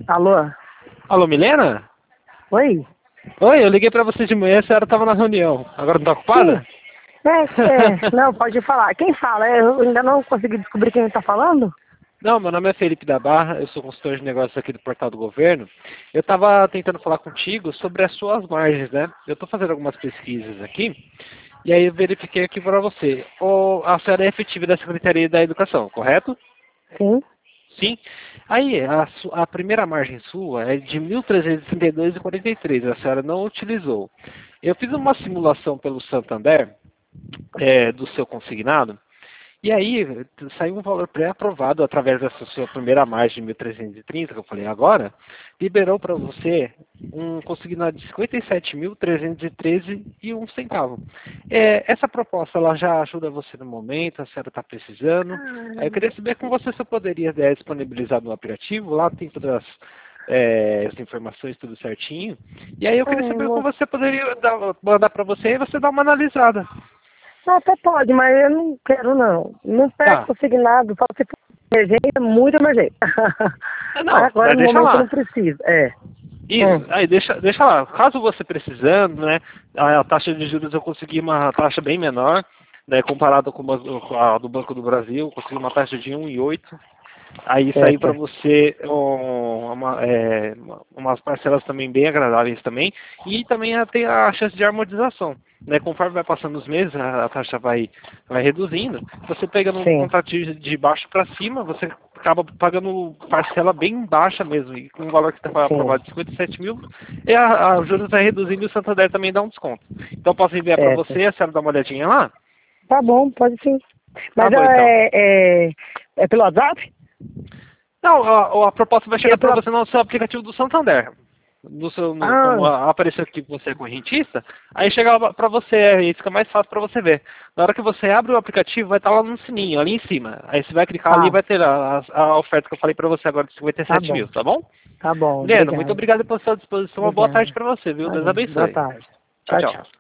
Alô? Alô, Milena? Oi? Oi, eu liguei pra você de manhã, a senhora tava na reunião. Agora não tá ocupada? Sim. Não, pode falar. Quem fala? Eu ainda não consegui descobrir quem está falando. Não, meu nome é Felipe da Barra, eu sou consultor de negócios aqui do Portal do Governo. Eu estava tentando falar contigo sobre as suas margens, né? Eu estou fazendo algumas pesquisas aqui, e aí eu verifiquei aqui para você. A senhora é efetiva da Secretaria da Educação, correto? Sim. Sim. Aí, a primeira margem sua é de 1.332,43, a senhora não utilizou. Eu fiz uma simulação pelo Santander, do seu consignado, e aí saiu um valor pré-aprovado através dessa sua primeira margem de 1.330, que eu falei agora, liberou para você um consignado de 57.313,01 centavo. Essa proposta ela já ajuda você no momento, a senhora está precisando. Aí eu queria saber com você se eu poderia disponibilizar no aplicativo, lá tem todas as informações, tudo certinho. E aí eu queria saber como você poderia mandar para você e você dar uma analisada. Não, até pode, mas eu não quero não. Não Tá. peço consignado, só se for emergência, muito emergência. Mas Não, agora mas no deixa momento eu lá. não preciso. Isso, aí deixa lá. Caso você precisando, né, a taxa de juros eu consegui uma taxa bem menor, né, comparado com a do Banco do Brasil, eu consegui uma taxa de 1,8. Aí sair para Certo. você umas parcelas também bem agradáveis também. E também tem a chance de harmonização. Né? Conforme vai passando os meses, a taxa vai reduzindo. Você pega um Sim. contrato de baixo para cima, você acaba pagando parcela bem baixa mesmo. E com o valor que está Sim. aprovado de 57 mil, e os juros vai reduzindo e o Santander também dá um desconto. Então posso enviar para Certo. você, a senhora dá uma olhadinha lá? Tá bom, pode sim. Tá Mas bom então. é pelo WhatsApp? Não, a proposta vai É chegar para pela... você no seu aplicativo do Santander. Como Ah, apareceu aqui que você é correntista, aí chega para você, aí fica mais fácil para você ver. Na hora que você abre o aplicativo, vai estar lá no sininho, ali em cima. Aí você vai clicar ali e tá. vai ter a oferta que eu falei para você agora de Tá 57 bom. mil, tá bom? Tá bom, Leno, muito obrigado. obrigado pela sua disposição. Uma boa tarde Obrigado. para você, viu? Deus Valeu. Boa abençoe. tarde. Tchau, Tchau, tchau. tchau.